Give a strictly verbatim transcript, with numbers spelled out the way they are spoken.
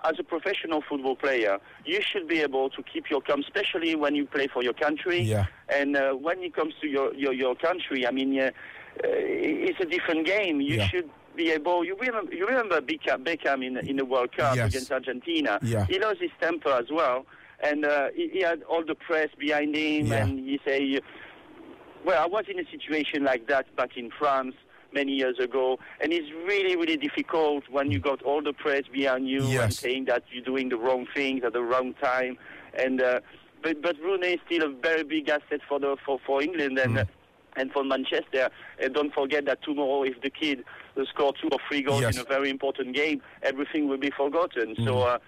as a professional football player, you should be able to keep your calm, especially when you play for your country. Yeah. And uh, when it comes to your, your, your country, I mean, uh, uh, it's a different game. You yeah. should be able. You remember, you remember Beckham, Beckham in in the World Cup yes. against Argentina. Yeah. He lost his temper as well, and uh, he, he had all the press behind him, yeah. and he say, "Well, I was in a situation like that back in France many years ago, and it's really, really difficult when you got all the press behind you yes. and saying that you're doing the wrong things at the wrong time." And uh, but but Rooney is still a very big asset for the for, for England and. Mm. Uh, And for Manchester, and don't forget that tomorrow, if the kid uh, score two or three goals yes. in a very important game, everything will be forgotten. Mm. So uh,